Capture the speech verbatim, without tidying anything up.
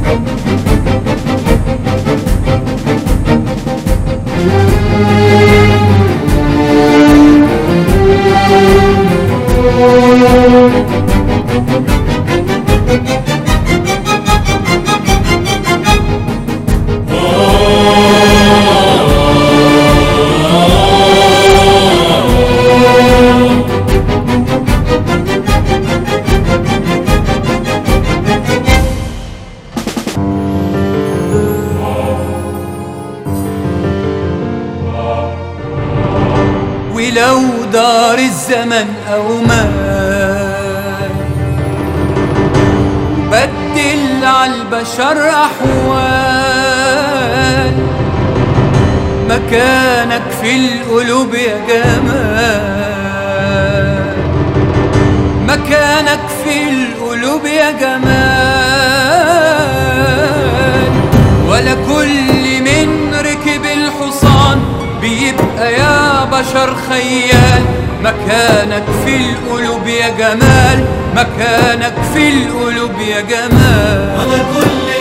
ولو دار الزمن أو مال بدل عالبشر أحوال، مكانك في القلوب يا جمال، مكانك في القلوب يا جمال. ولا كل من ركب الحصان بيبقى يا بشر خيال، مكانك في القلوب يا جمال، مكانك في القلوب يا جمال. ولا كل